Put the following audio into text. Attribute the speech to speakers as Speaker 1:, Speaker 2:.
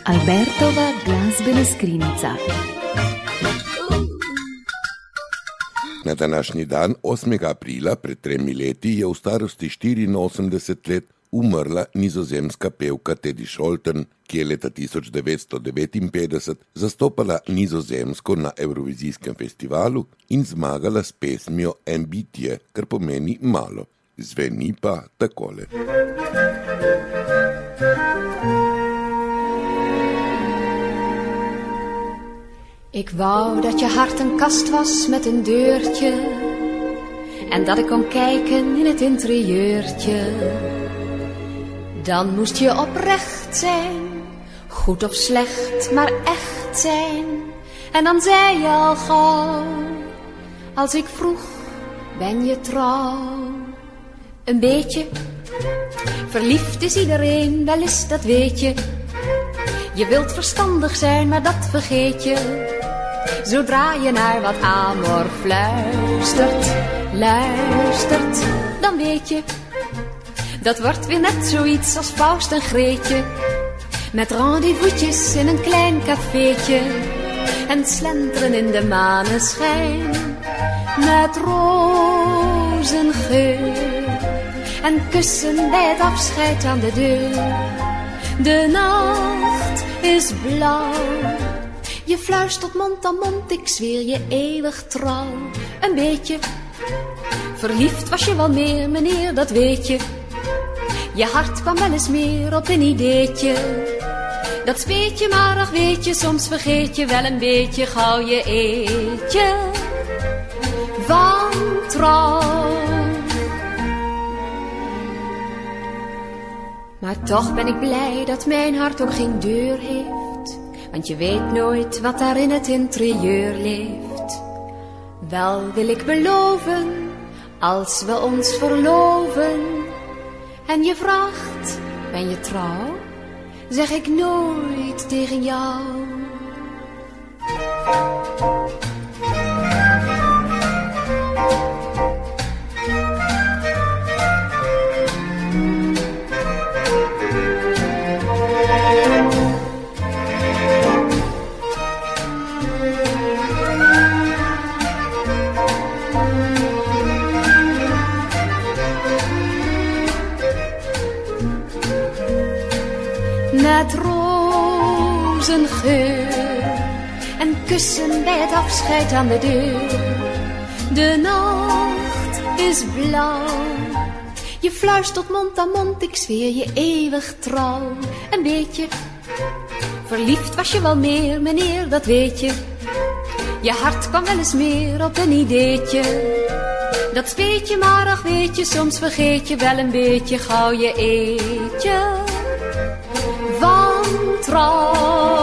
Speaker 1: Albertova glazbena skrinjica.
Speaker 2: Na današnji dan, 8. aprila, pred 3 leti, je v starosti 84 let umrla nizozemska pevka Teddy Scholten, ki je leta 1959 zastopala Nizozemsko na Evrovizijskem festivalu in zmagala s pesmijo En bitje, kar pomeni malo. Zveni pa takole.
Speaker 3: Ik wou dat je hart een kast was met een deurtje en dat ik kon kijken in het interieurtje. Dan moest je oprecht zijn, goed of slecht, maar echt zijn. En dan zei je al gauw, als ik vroeg, ben je trouw? Een beetje, verliefd is iedereen, wel eens dat weet je. Je wilt verstandig zijn, maar dat vergeet je. Zodra je naar wat amor luistert, dan weet je. Dat wordt weer net zoiets als Faust en Greetje. Met rendezvous'tjes in een klein cafeetje. En slenteren in de maneschijn. Met rozengeur. En kussen bij het afscheid aan de deur. De nacht is blauw. Je fluistert mond aan mond, ik zweer je eeuwig trouw. Een beetje, verliefd was je wel meer, meneer, dat weet je. Je hart kwam wel eens meer op een ideetje. Dat speet je, maar ach weet je, soms vergeet je wel een beetje gauw je eetje van trouw. Maar toch ben ik blij dat mijn hart ook geen deur heeft. Want je weet nooit wat daar in het interieur leeft. Wel wil ik beloven, als we ons verloven en je vraagt, ben je trouw? Zeg ik nooit tegen jou. Met rozengeur en kussen bij het afscheid aan de deur. De nacht is blauw. Je fluistert mond aan mond, ik zweer je eeuwig trouw. Een beetje, verliefd was je wel meer, meneer, dat weet je. Je hart kwam wel eens meer op een ideetje. Dat speet je, maar ach weet je, soms vergeet je wel een beetje gauw je eetje van trouw.